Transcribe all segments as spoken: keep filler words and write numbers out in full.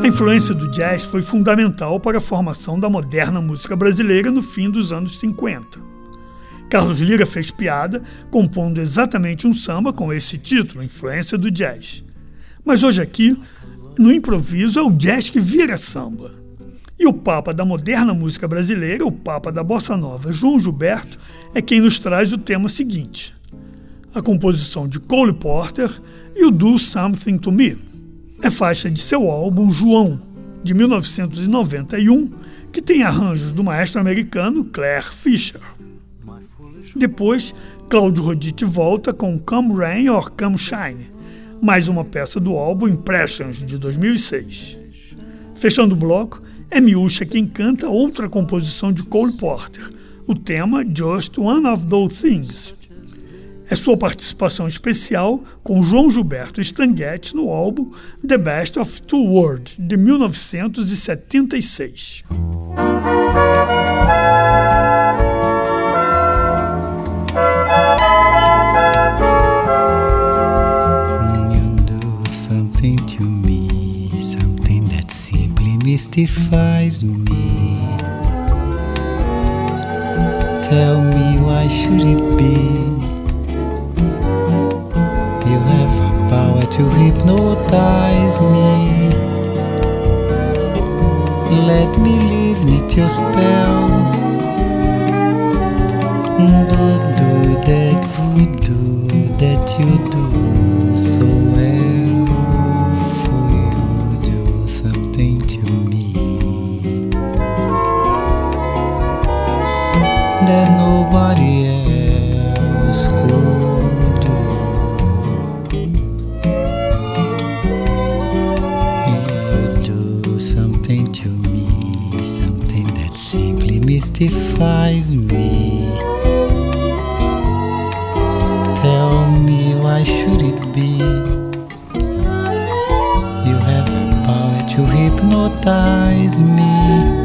A influência do jazz foi fundamental para a formação da moderna música brasileira no fim dos anos cinquenta. Carlos Lyra fez piada, compondo exatamente um samba com esse título, Influência do Jazz. Mas hoje aqui, no improviso, é o jazz que vira samba. E o papa da moderna música brasileira, o papa da bossa nova, João Gilberto, é quem nos traz o tema seguinte: a composição de Cole Porter e o Do Something to Me. É faixa de seu álbum João, de mil novecentos e noventa e um, que tem arranjos do maestro americano Claire Fischer. Depois, Cláudio Roditi volta com Come Rain or Come Shine, mais uma peça do álbum Impressions, de dois mil e seis. Fechando o bloco, é Miúcha quem canta outra composição de Cole Porter, o tema Just One of Those Things. É sua participação especial com João Gilberto Stanguete no álbum The Best of Two Worlds, de mil novecentos e setenta e seis. Mystifies me. Tell me, why should it be? You have a power to hypnotize me. Let me live neath your spell. Do do that voodoo that you do so well. That nobody else could do. You do something to me, something that simply mystifies me. Tell me, why should it be? You have a power to hypnotize me.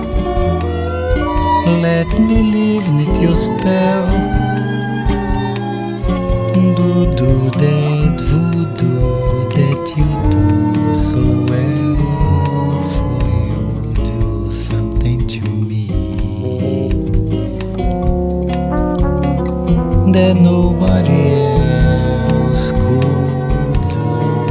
Let me live neath your spell. Do do that voodoo that you do so well. For you do something to me that nobody else could do.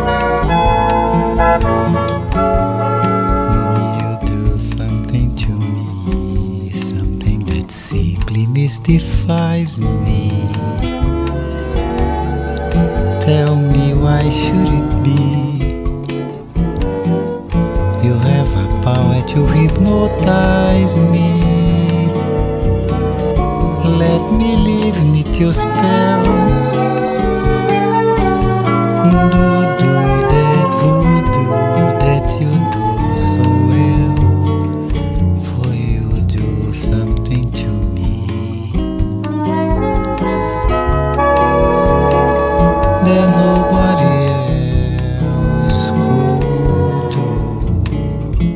Mystifies me. Tell me, why should it be? You have a power to hypnotize me. Let me live neath your spell. Do do that voodoo that you do so well. For you do something to me that nobody else could do.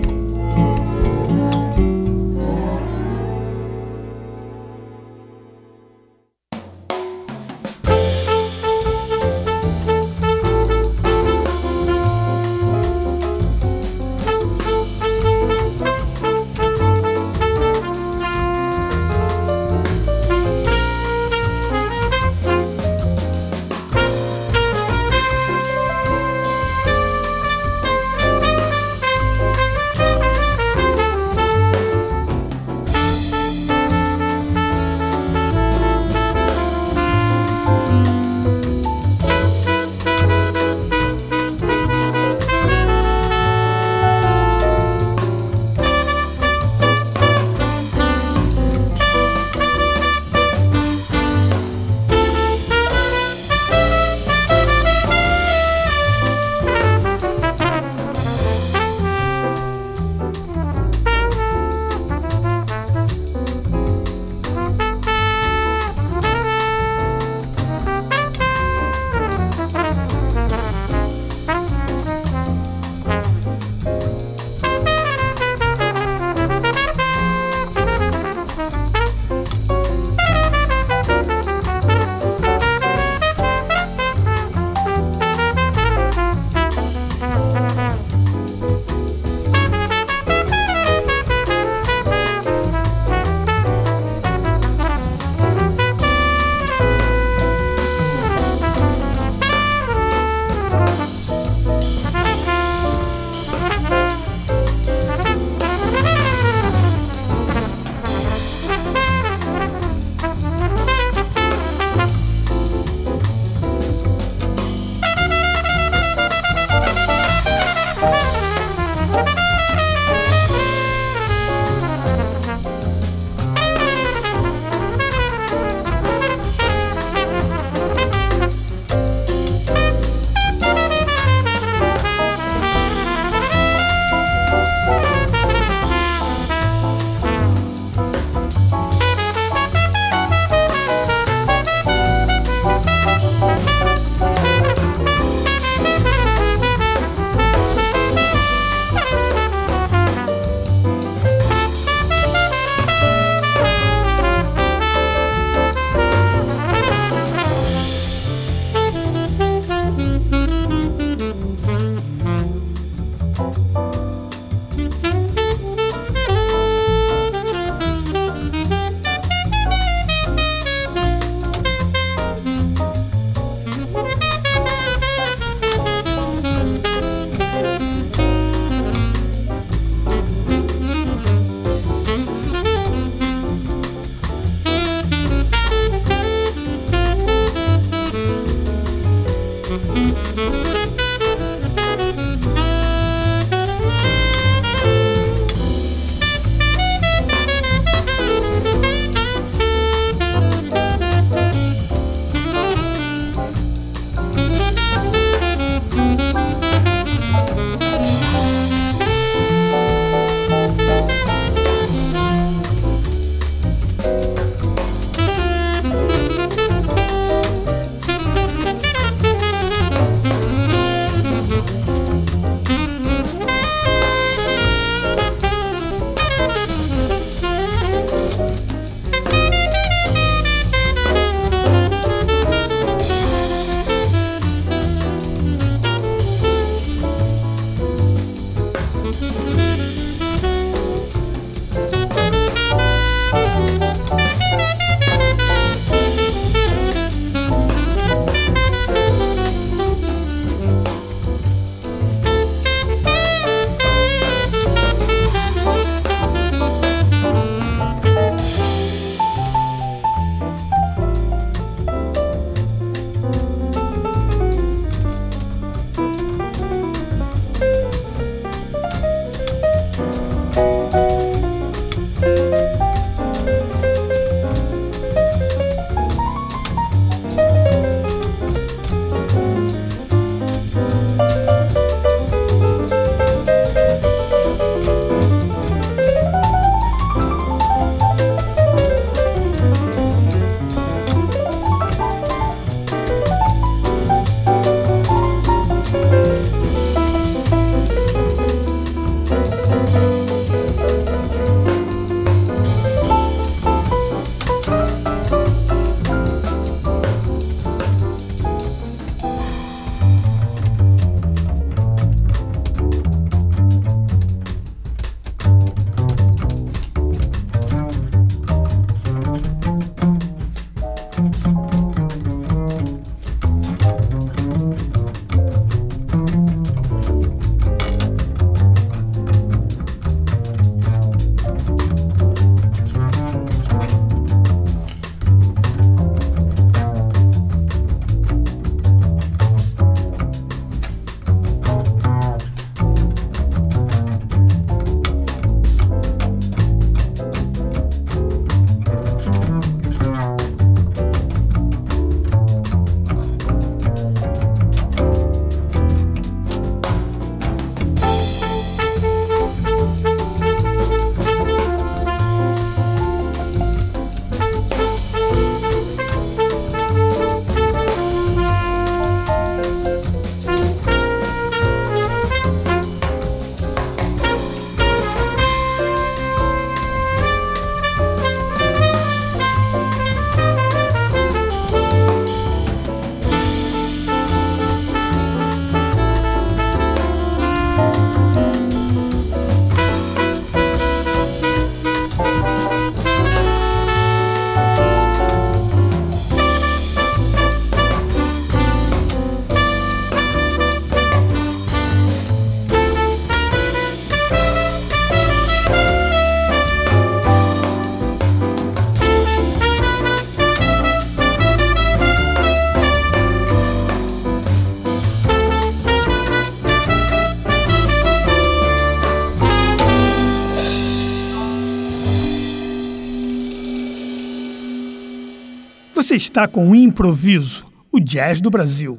está com o improviso, o jazz do Brasil.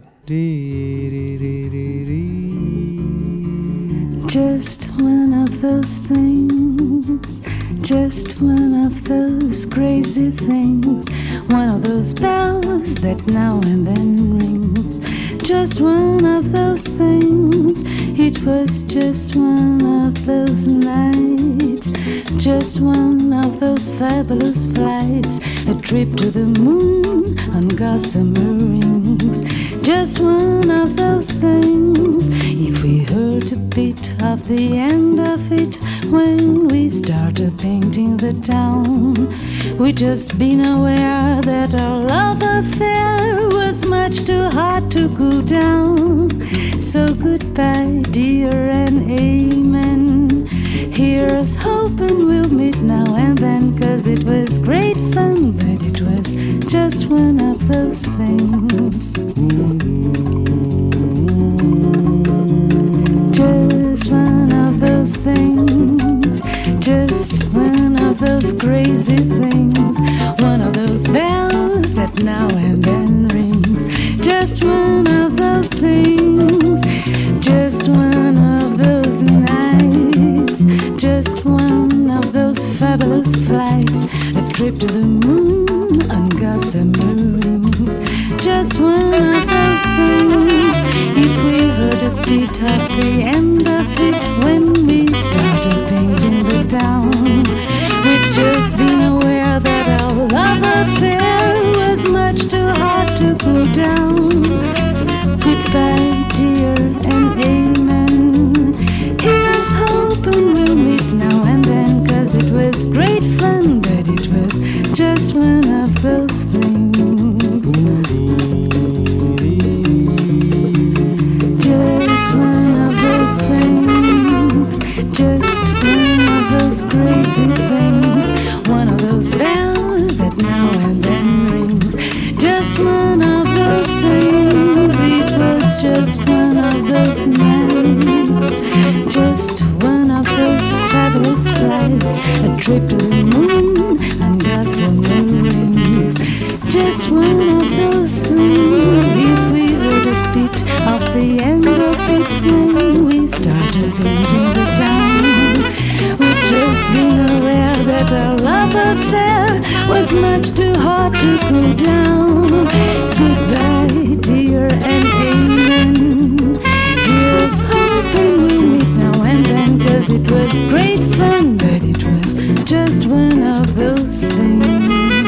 Just one of those things, just one of those crazy things, one of those bells that now and then rings. Just one of those things, it was just one of those nights, just one of those fabulous flights, a trip to the moon on gossamer rings. Just one of those things, if we heard a bit of the end of it when we started painting the town, we just been aware that our love affair was much too hot to cool down. So goodbye dear and amen, here's hoping we'll meet now and then, 'cause it was great fun, but it was just one of those things. Just one of those things, just one of those crazy things, one of those bells that now and then rings. Just one of those things, just one of those nights, just one of those fabulous flights, a trip to the moon on gossamer rings. Just one of those things, if we heard a bit at the end of it when we started painting the town, we'd just been aware that our love affair was much too hot to cool down. Goodbye dear and amen, here's hoping we'll meet now and then, 'cause it was great fun, but it was just one of those things. Just one of those things, just one of those crazy things, one of those bells that now and then rings. Just one of those things, it was just one of those nights, just one of those fabulous flights, a trip to the moon and gossamer rings. Just one of those things, if we heard a bit of the end of it when we started painting the town, we'd just been aware that our love affair was much too hot to cool down. Goodbye dear and amen, here's hoping we'll meet now and then, 'cause it was great fun, but it was just one of those things.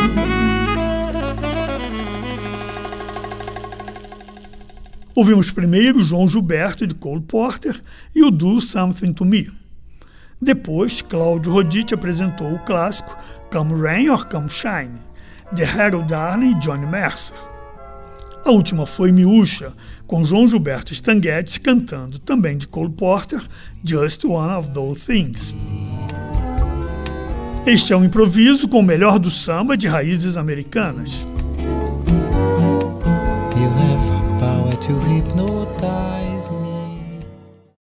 Ouvimos primeiro João Gilberto de Cole Porter e o Do Something to Me. Depois, Cláudio Roditi apresentou o clássico Come Rain or Come Shine, de Harold Arlen e Johnny Mercer. A última foi Miúcha, com João Gilberto Stanguetti cantando, também de Cole Porter, Just One of Those Things. Este é um improviso com o melhor do samba de raízes americanas. You have a power to hypnotize me.